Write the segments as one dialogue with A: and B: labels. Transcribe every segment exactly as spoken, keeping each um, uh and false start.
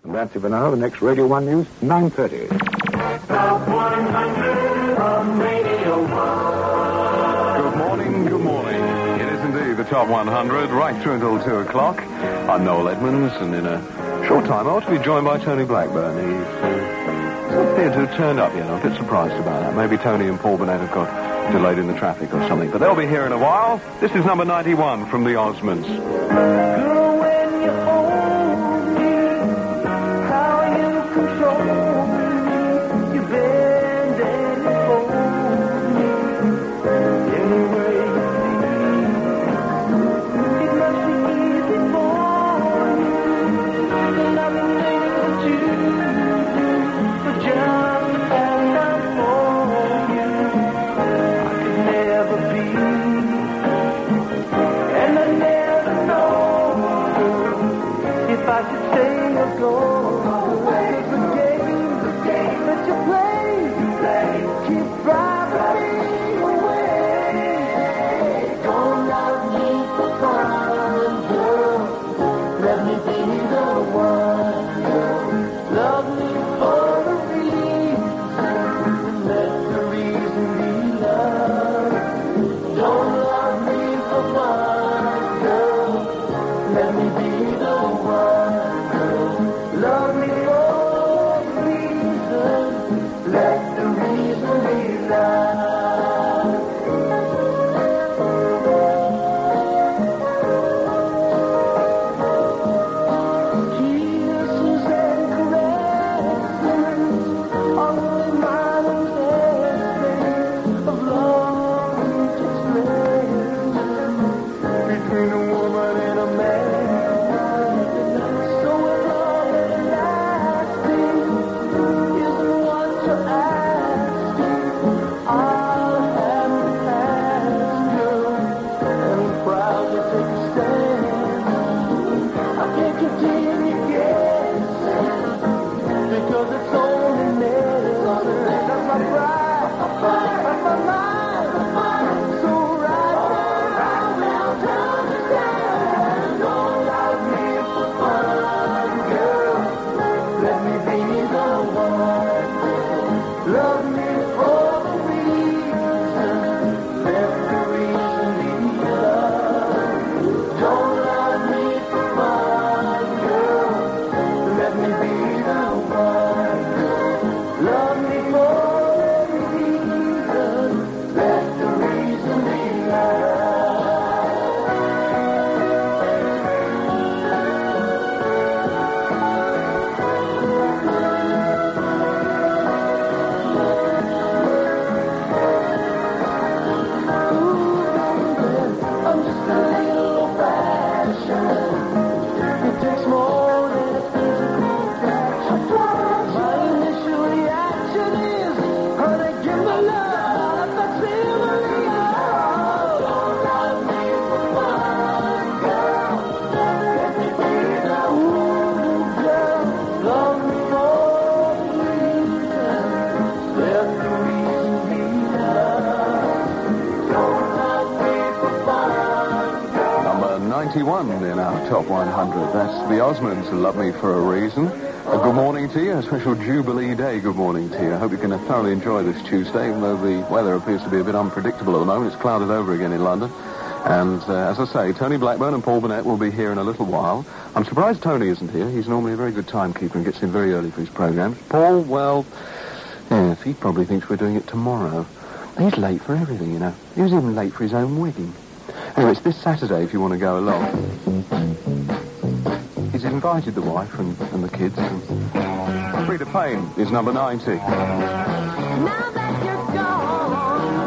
A: And that's it for now. The next Radio one News, nine thirty.
B: Top one hundred on Radio one.
C: Good morning, good morning. It is indeed the Top one hundred, right through until two o'clock. I'm Noel Edmonds, and in a short time I ought to be joined by Tony Blackburn. He's uh, appeared to have turned up yet. I'm a bit surprised about that. Maybe Tony and Paul Burnett have got delayed in the traffic or something. But they'll be here in a while. This is number ninety-one from the Osmonds.
B: Girl, when you hold me, how you control me, you bend and you fold me, any way you please. It must be easy for you, loving things that you do, but just the fact I'm for you, I could never be, and I never know if I should stay or go. Cause the game, the game that you play, keep driving me away. Don't love me for fun, girl. Let me be the one, girl. Love me for a reason. Let the reason be love. Don't love me for fun, girl. Let me be the one, girl. Love me for a reason. Let the reason be love. Kisses and caresses are only manifestations of love to express between a woman and a man. So if love is lasting, isn't what you're asking, I'll have to ask you, and I'm proud to take a stand. I can't continue guessing, because it's only medicine. That's my pride, that's my mind. So right now, now time to stand. Don't love me for fun, girl. Let me be the one. Love me for the reason. Let the reason be love. Don't love me for fun, girl. Let me be the one, girl. Love me for the reason. Let the reason be love. I'm just a little old-fashioned. It takes more than a physical attraction. My initial reaction is, honey, give me love. That's silvery. Don't love me for fun, girl. Let me be the one, girl. Love me for the reason. Let the reason be love. Don't love me for fun, girl.
C: Number ninety-one in our Top one hundred. That's the Osmonds, Love Me for a Reason. A good morning to you, a special Jubilee Day good morning to you. I hope you can thoroughly enjoy this Tuesday, even though the weather appears to be a bit unpredictable at the moment. It's clouded over again in London. And uh, as I say, Tony Blackburn and Paul Burnett will be here in a little while. I'm surprised Tony isn't here. He's normally a very good timekeeper and gets in very early for his programmes. Paul, well, yes, he probably thinks we're doing it tomorrow. He's late for everything, you know. He was even late for his own wedding. Anyway, it's this Saturday if you want to go along. He's invited the wife and, and the kids. And Frida Payne is number ninety.
D: Now that you're gone,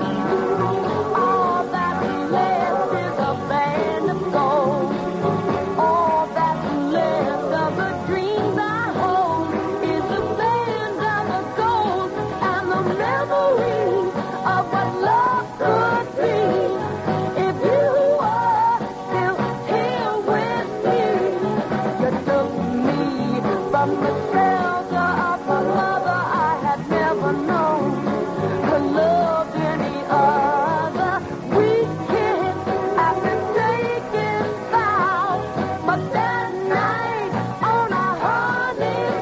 D: all that's left is a band of gold. All that's left of the dreams I hold is a band of gold and the memory of what love could be. If you were still here with me, you took me from the shelter of a mother I had never known. To love any other, we kissed after taking vows. But that night on our honeymoon,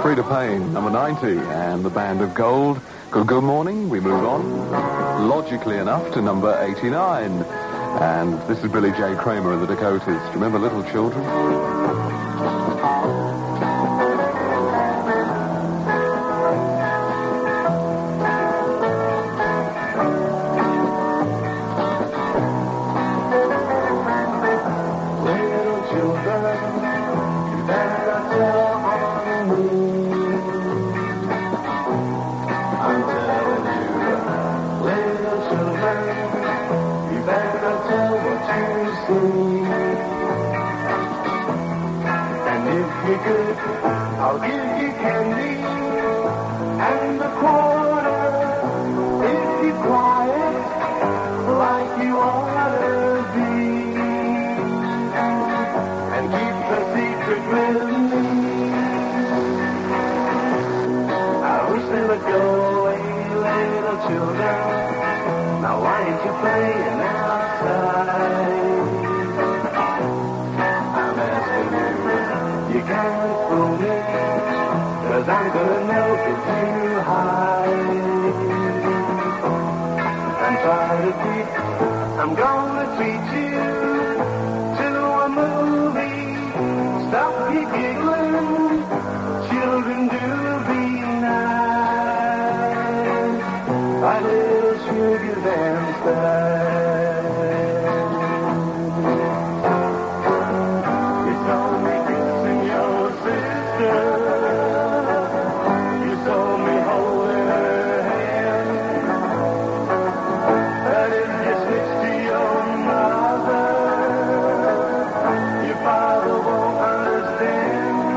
C: Frida Payne, number ninety, and the Band of Gold. Good, good morning. We move on, logically enough, to number eighty-nine. And this is Billy J. Kramer and the Dakotas. Do you remember Little Children?
B: I'll give you candy and a quarter if you quiet like you ought to be, and keep the secret with me. I wish they would go away, little children. Now why ain't you playing outside? I'm asking you, you can't fool me, 'cause I'm gonna milk it too high. And try to keep, I'm gonna treat you to a movie. Stop your giggling, children, do be nice. My little sugar dance style. You saw me kissing your sister. You saw me holding her hand. And if you switch to your mother, your father won't understand.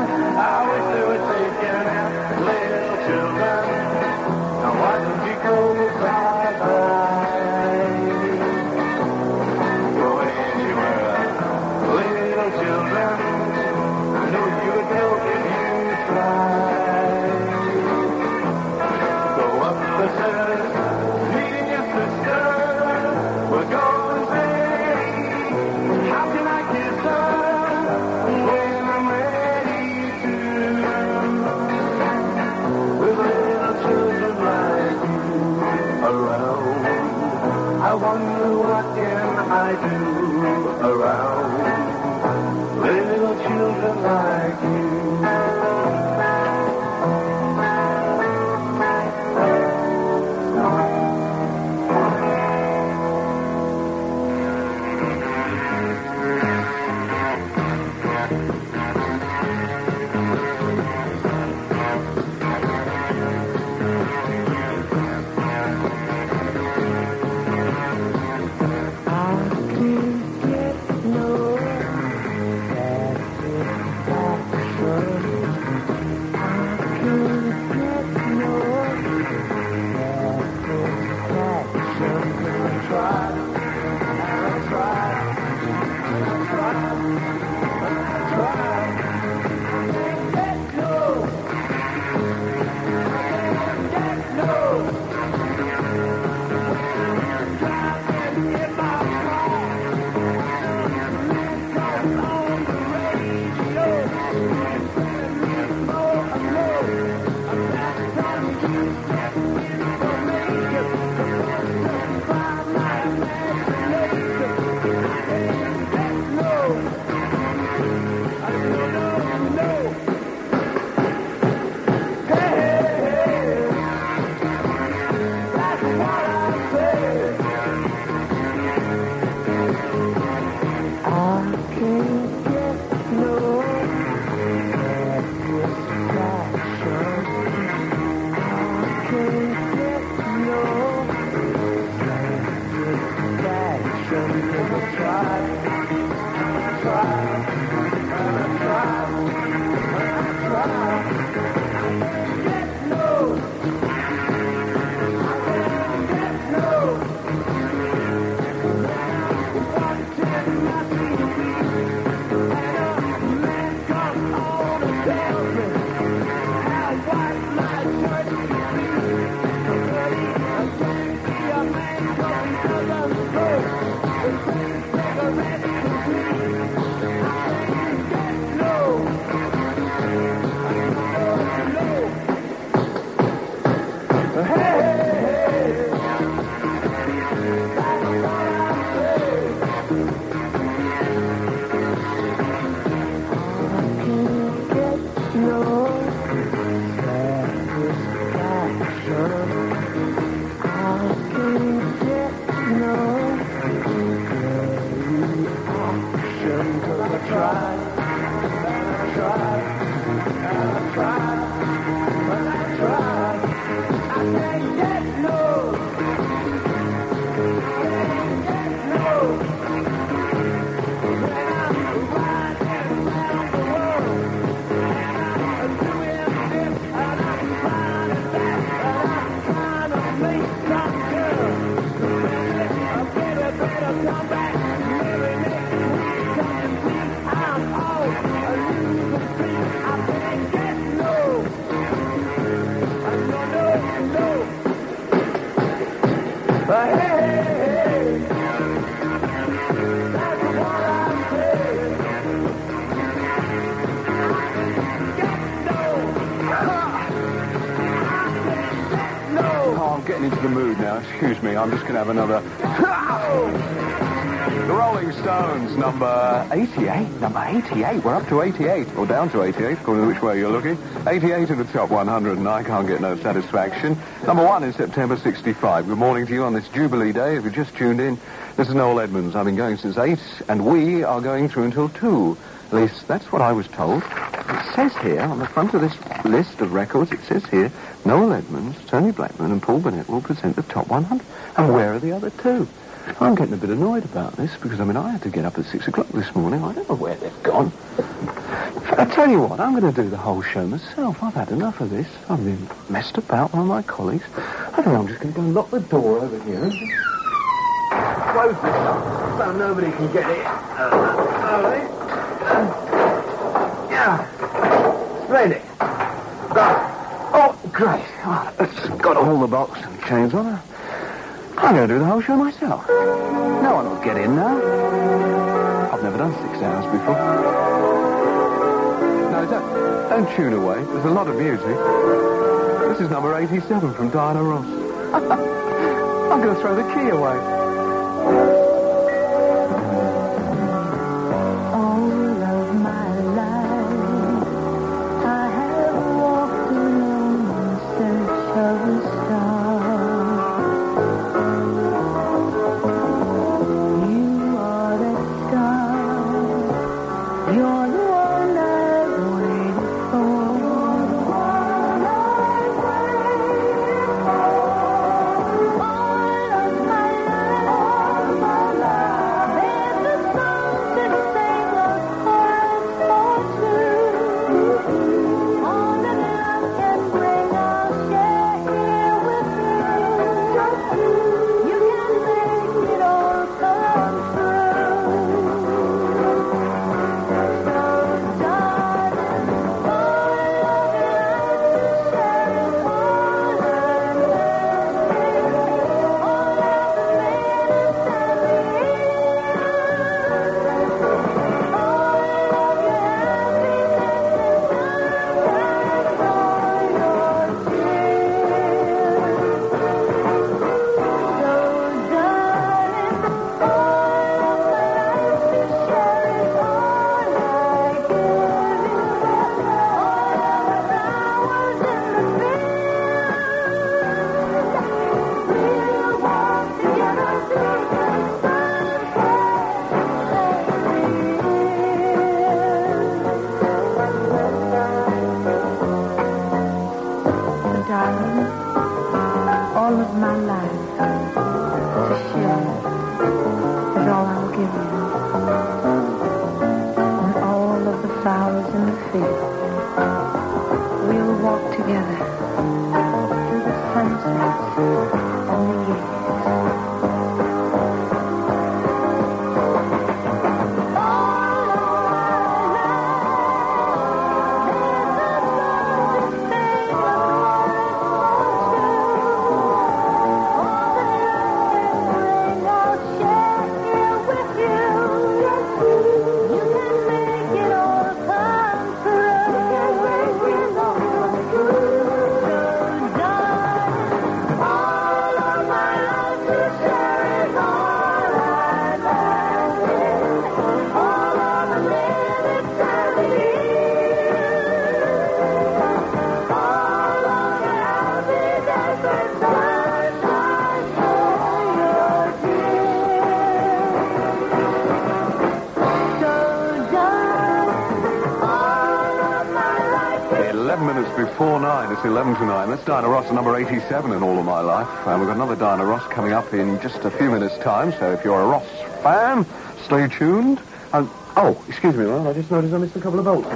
C: Into the mood now. Excuse me, I'm just going to have another. The Rolling Stones, number eighty-eight. Number eighty-eight. We're up to eighty-eight, or down to eighty-eight, according to which way you're looking. eighty-eight of the top one hundred, and I can't get no satisfaction. Number one in September sixty-five. Good morning to you on this Jubilee Day. If you just tuned in, this is Noel Edmonds. I've been going since eight, and we are going through until two. At least, that's what I was told. It says here, on the front of this list of records, it says here, Noel Edmonds, Tony Blackman and Paul Burnett will present the top one hundred. And where are the other two? I'm getting a bit annoyed about this, because, I mean, I had to get up at six o'clock this morning. I don't know where they've gone. I tell you what, I'm going to do the whole show myself. I've had enough of this. I've been messed about by my colleagues. I think I'm just going to go and lock the door over here and just close this up so nobody can get in. Uh, all right. Yeah. Splendid. Got it. Oh, great. Oh, it's got all the box and chains on it. I'm going to do the whole show myself. No one will get in now. I've never done six hours before. No, don't, don't tune away. There's a lot of music. This is number eighty-seven from Diana Ross. I'm going to throw the key away.
D: My
C: eleven minutes before nine. It's eleven to nine. That's Diana Ross, number eighty-seven in All of My Life. And we've got another Diana Ross coming up in just a few minutes' time. So if you're a Ross fan, stay tuned. And, oh, excuse me, Ron. I just noticed I missed a couple of bolts.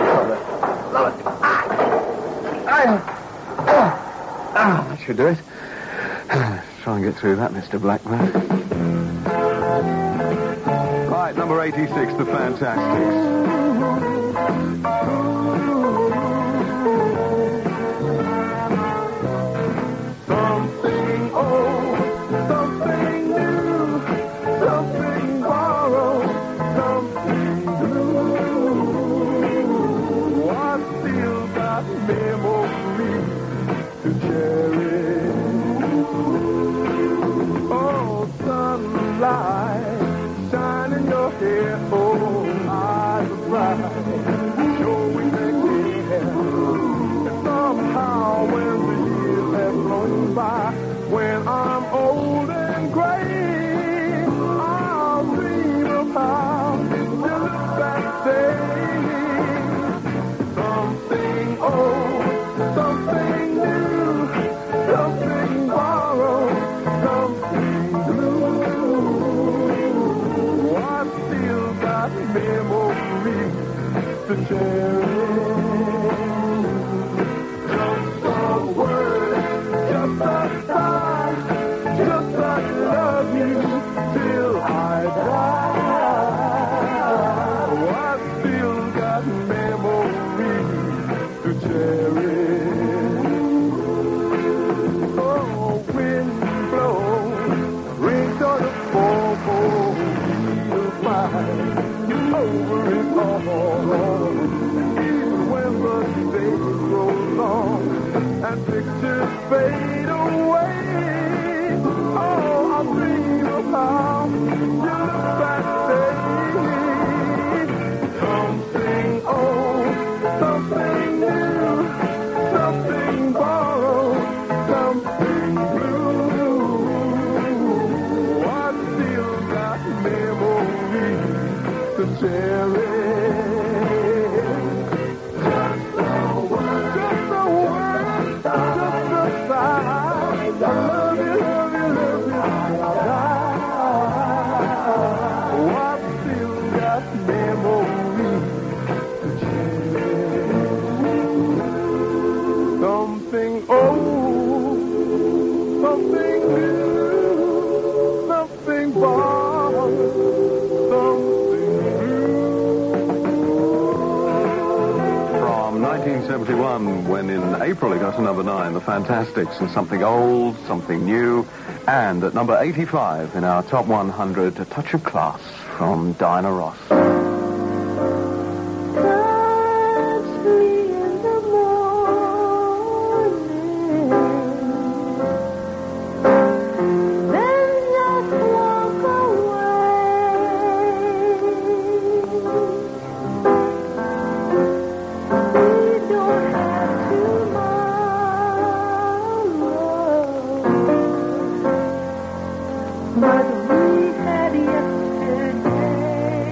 C: Ah, that should do it. Let's try and get through that, Mister Blackman. Right, number eighty-six, The Fantastics.
B: Something old, something new, something borrowed, something blue. I still got memories to cherish. Oh, sunlight, shine in your hair, oh, eyes are bright, showing the care. And somehow when the years have flown by, when I'm old and gray, I'll dream of how you look that day. Something old, something new, something borrowed, something blue. I still got memories to cherish. Just a word, just a sigh, just I love you till I die. I still got memories to cherish. Oh, wind blows, rain gonna fall, oh, we'll find over it all. Even when the day grows long and pictures fade away, oh, I dream of how you look that day. Something old, something new, something borrowed, something blue. I still got memories to cherish. Just a word, just a word, just a sigh. I love you, love you, love you. Oh, I still got memories to cherish. Something old, something new, something borrowed, something
C: From nineteen seventy-one, when in April it got to number nine, The Fantastics, and Something Old, Something New, and at number eighty-five in our top one hundred, A Touch of Class from Diana Ross.
D: Touch me in the morning, then just walk away. We don't have tomorrow, but we had yesterday.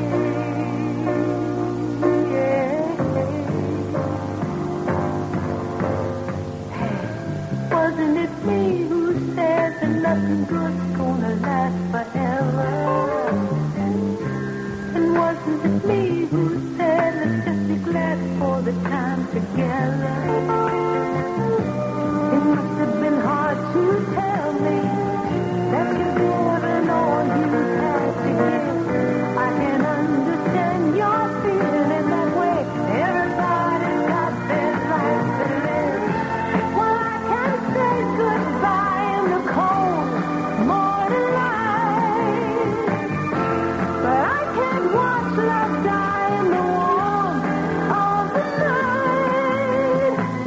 D: Wasn't it me who said that nothing good's gonna last forever? And wasn't it me who said let's just be glad for the time together? It must have been hard to tell me that you've given all you had to give. I can understand your feeling that way. Everybody's got their life to live. Well, I can say goodbye in the cold morning light, but I can't watch love die in the warmth of the night.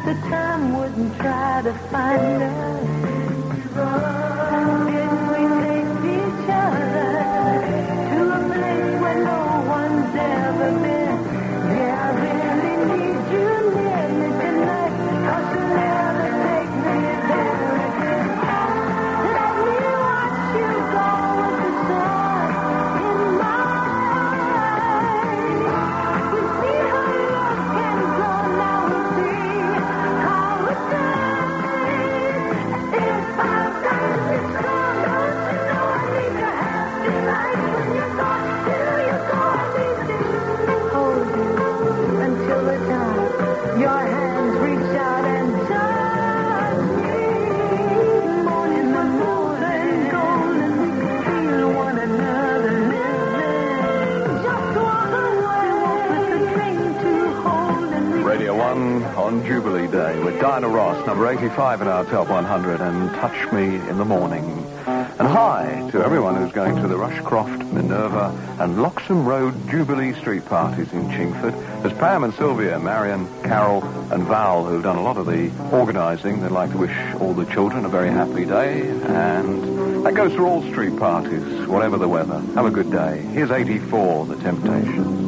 B: the time wouldn't try to find us. And didn't we take each other to a place where no one's ever been? Yeah, I really need you near me tonight, 'cause you'll never take me there again. Let me watch you go with the sun in my eyes. We see how love can go, now we see how it does. If I've got to be strong, don't you know I need to have tonight. When you go, till you go, I need to hold you until the dawn. Your hands reach out and touch me. Morning, the moon and gold, and we can feel one another living. Just walk away, walk with the train to hold, and we
C: Radio one on Jubilee Day with Diana Ross, number eighty-five in our top one hundred, and Touch Me in the Morning. And hi to everyone who's going to the Rushcroft, Minerva and Loxham Road Jubilee Street parties in Chingford. There's Pam and Sylvia, Marion, Carol and Val who've done a lot of the organising. They'd like to wish all the children a very happy day, and that goes for all street parties, whatever the weather. Have a good day. Here's eighty-four, The Temptations.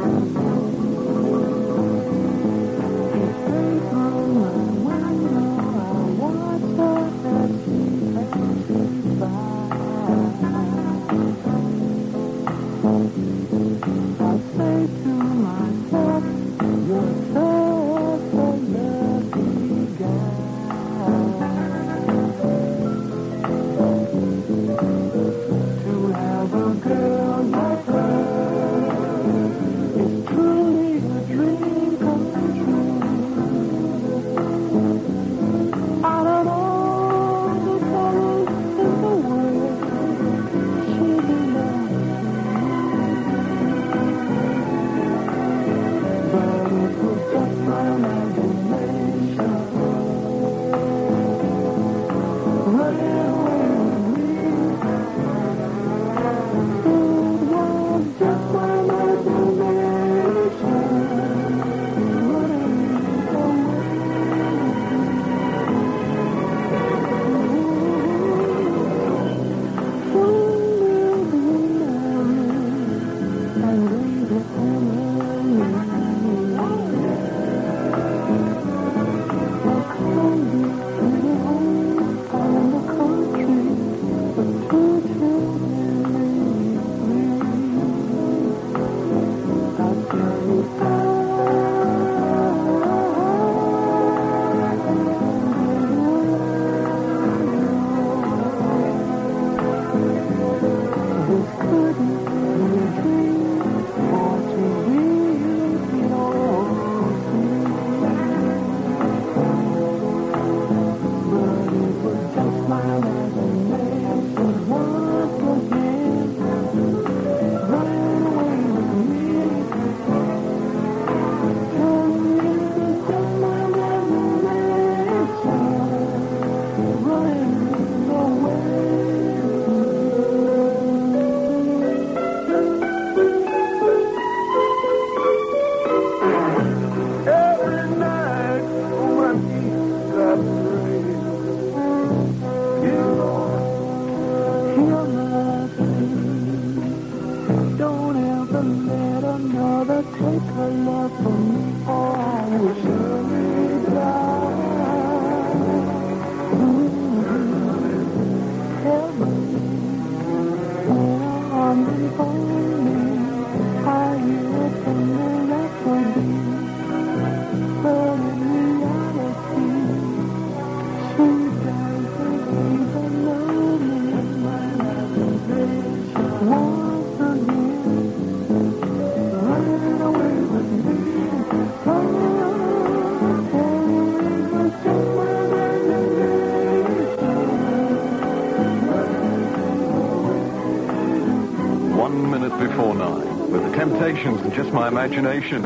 C: Before nine, with the Temptations and Just My Imagination.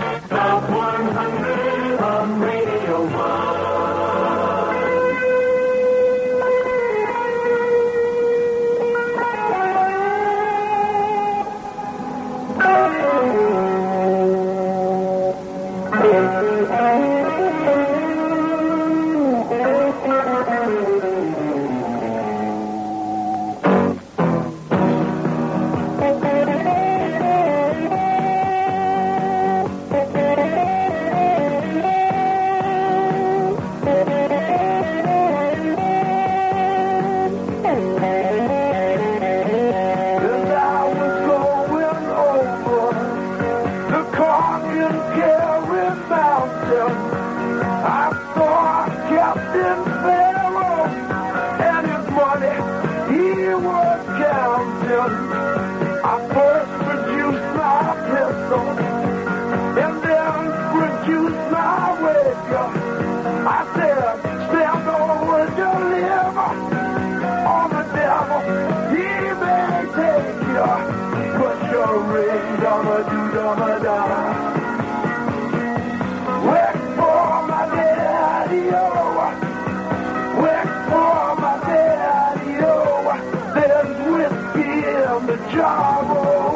E: Top one hundred on Radio one.
B: London, I first produced my pistol and then produced my wager. I said, stand over your liver on the devil, he may take you. Put your ring, dumma do dumma da. Work for my daddy, oh. Work for my daddy, oh. There's whiskey in the jar, oh.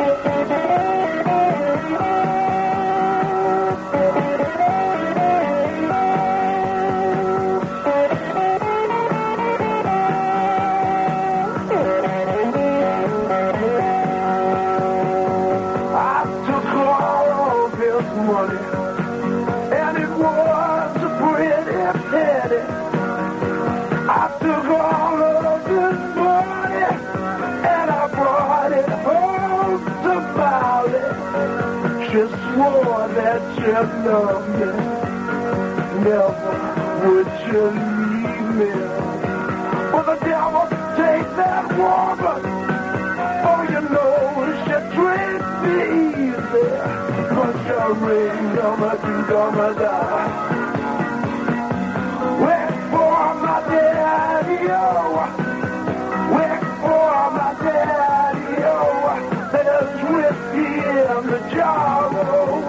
B: Swore that you loved me, never would you leave me. Well, the devil take that woman, oh, you know she treats me easy. Put your ring, dumma do dumma da. Wait for my daddy, oh. Wait for my daddy, oh. There's whiskey in the jar, oh.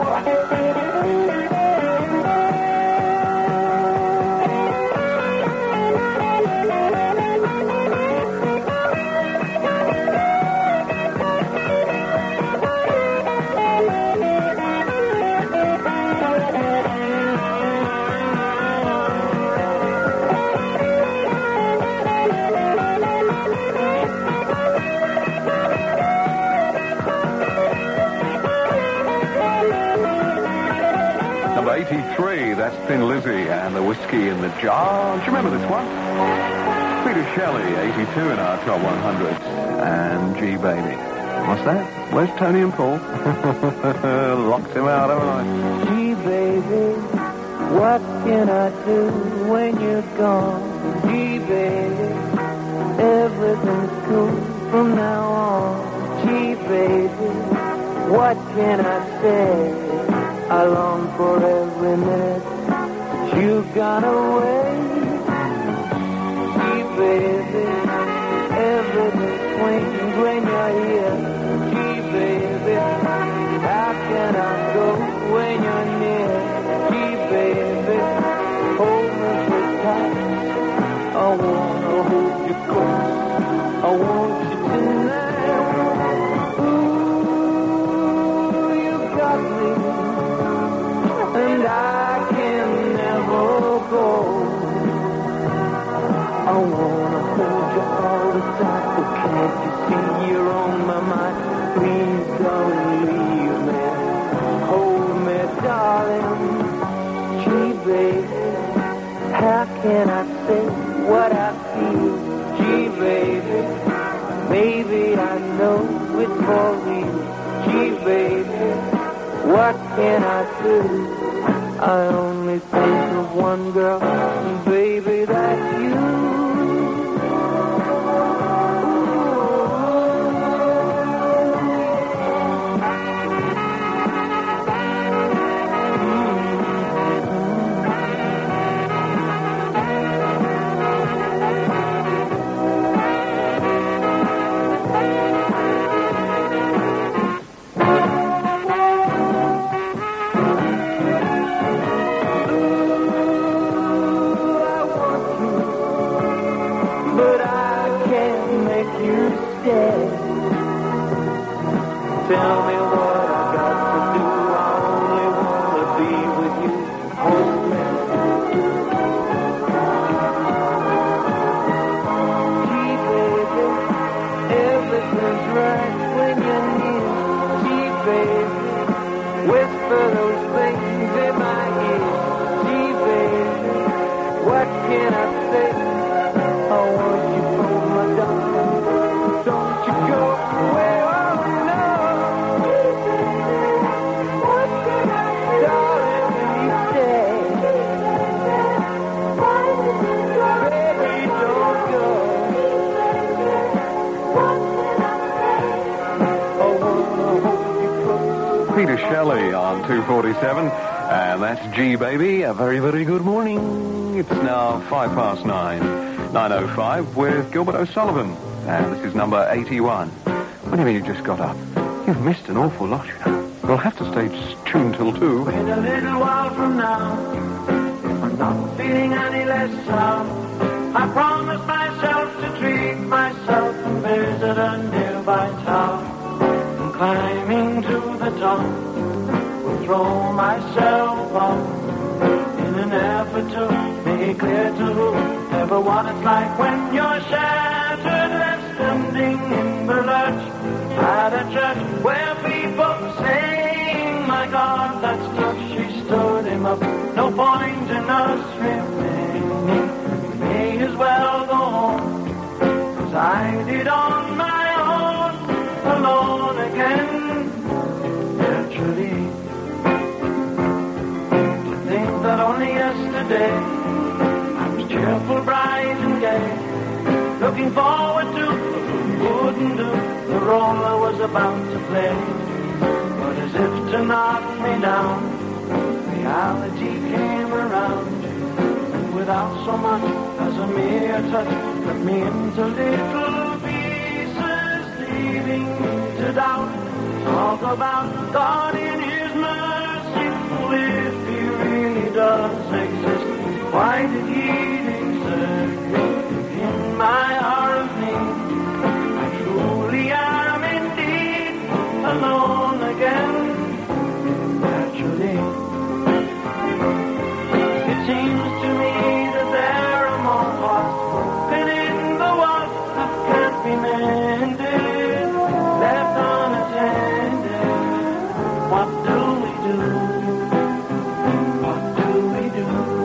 C: eighty-three, that's Thin Lizzy and the Whiskey in the Jar. Do you remember this one? Peter Shelley, eighty-two in our top one hundred. And G Baby. What's that? Where's Tony and Paul? Locked him out, haven't I?
B: Gee, baby, what can I do when you're gone? Gee, baby, everything's cool from now on. Gee, baby, what can I say? I long for every minute that you got away. Gee, baby, everything swings when you're here. Gee, baby, how can I go when you're near? Gee, baby, hold me so tight. I wanna hold you close. I want you tonight. Ooh, you got me. And I can never go. I wanna hold you all the time, but can't you see you're on my mind? Please don't leave me. Hold me, darling. Gee, baby, how can I say what I feel? Gee, baby, maybe I know it's for real. Gee, baby, what can I do? I only think of one girl, and baby, that's you. Tell me what I got to do. I only want to be with you. Hold me. Gee, baby, everything's right when you're near. Gee, baby, whisper those things in my ear. Gee, baby, what can I say? I want you for my darling. Don't you go away, oh no.
C: Shelley on two forty-seven. And that's G, baby. A very, very good morning. It's now five past nine. nine oh five with Gilbert O'Sullivan. And this is number eighty-one. What do you mean you just got up? You've missed an awful lot, you know. We'll have to stay tuned till two.
B: Wait a little while from now, if I'm not feeling any less sound, I promise myself to treat myself and visit a nearby town. And climbing to the top, will throw myself off in an effort to make clear to whoever what it's like when you're shattered, left standing in the lurch at a church where people saying, my God, that's tough. She stood him up. No point in us remaining. We may as well go home, 'cause I did on my own, alone again, naturally. To think that only yesterday I was cheerful, bright and gay, looking forward to wouldn't do the role I was about to play. But as if to knock me down, reality came around, and without so much as a mere touch, cut me into little pieces, leaving me to doubt. Talk about God in His mercy, if He really does exist. Why did He desert in my hour of need? Truly am indeed alone again, naturally. It seems to me that there are more hearts broken in the world that can't be mended, left unattended. What do we do? What do we do?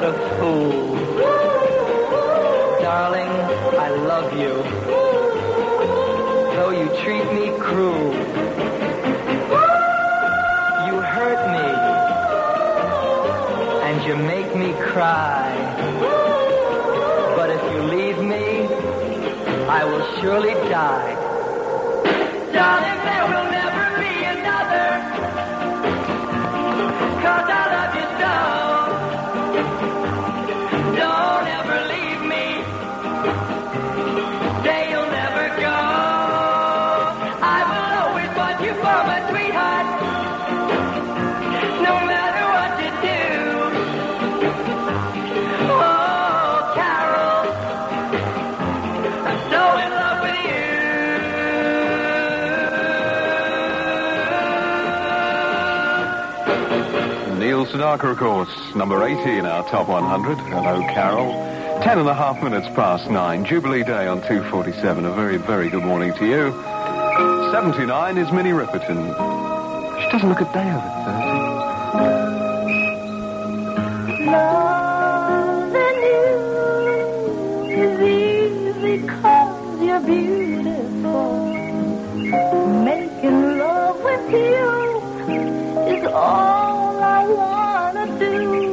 F: a fool. Darling, I love you. Though you treat me cruel. You hurt me. And you make me cry. But if you leave me, I will surely die. Darling, there will never be another. 'Cause I love you so. Don't ever leave me. Say you'll never go. I will always want you for my sweetheart. No matter what you do. Oh, Carol, I'm so in love with you.
C: Neil Sedaka, of course, number eighty in our top one hundred. Hello, Carol. Ten and a half minutes past nine. Jubilee Day on two forty-seven. A very, very good morning to you. seventy-nine is Minnie Riperton. She doesn't look a day over thirty.
D: Loving you is easy 'cause you're beautiful. Making love with you is all I wanna do.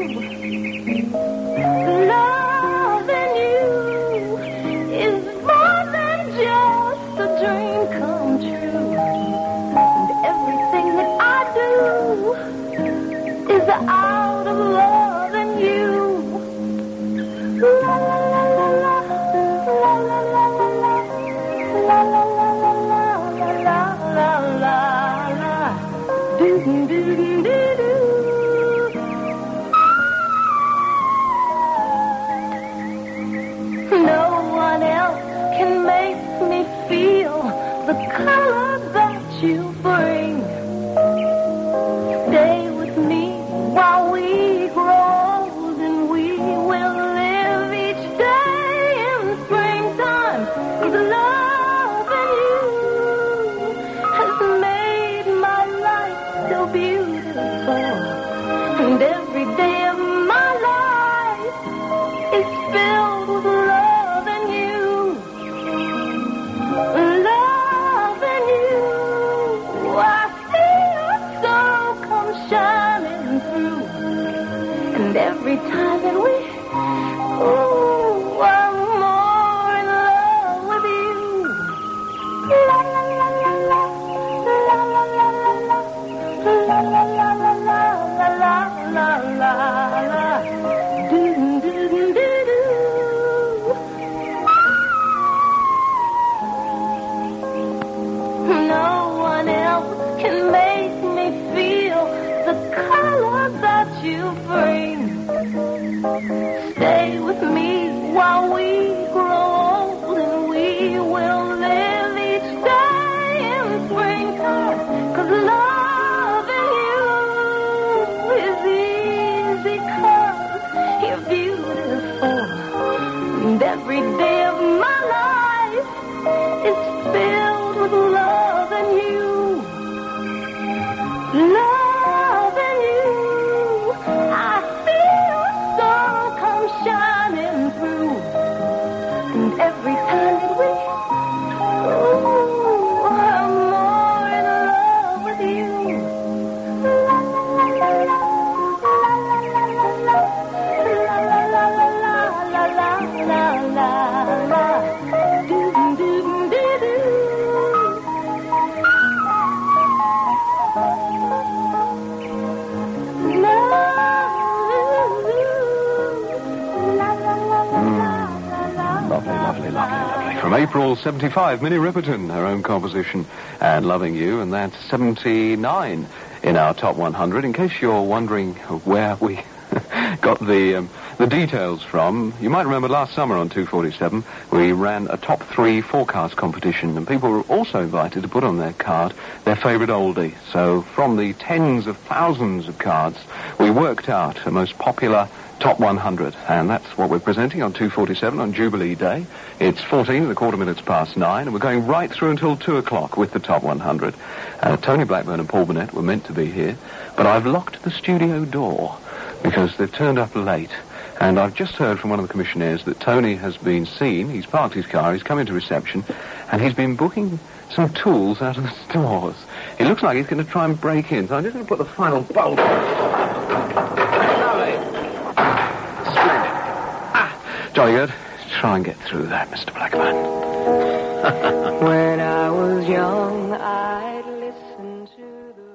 D: Loving you is more than just a dream come true. And everything that I do is out of loving you. La la la la la, la la la la la, la la la la la, la la la la, do do do do do. No one else can make me feel the color that you bring. Stay with me while we grow old, and we will live each day in springtime. 'Cause loving you has made my life so beautiful, and every day of my life is filled with loving you. Loving you, I see your soul come shining through. And every time that we, ooh, I'm more in love with you. La la la la la, la la la la la, la la la la la, la la la la, do do do do do. No one else can make me feel the color that you bring. Stay with me while we grow old, and we will live each day in springtime. 'Cause loving you is easy 'cause you're beautiful, and every day of my life is filled with loving you. Loving you, I feel your soul come shining through. And every time that we, ooh, I'm more in love with you. La la la la la, la la la la, la la la la la, la la la la, do do do do.
C: Lovely, lovely, lovely, lovely. From April seventy-five, Minnie Riperton, her own composition, and Loving You, and that's seventy-nine in our top one hundred. In case you're wondering where we got the um, the details from, you might remember last summer on two forty-seven, we ran a top three forecast competition, and people were also invited to put on their card their favourite oldie. So from the tens of thousands of cards, we worked out the most popular top one hundred, and that's what we're presenting on two forty-seven on Jubilee Day. It's fourteen and a quarter minutes past nine, and we're going right through until two o'clock with the top one hundred. Uh, Tony Blackburn and Paul Burnett were meant to be here, but I've locked the studio door because they've turned up late. And I've just heard from one of the commissionaires that Tony has been seen. He's parked his car, he's come into reception, and he's been booking some tools out of the stores. It looks like he's going to try and break in, so I'm just going to put the final bolt on. Lovely. Splendid. Ah, jolly good. Try and get through that, Mister Blackburn.
F: When I was young, I'd listen to the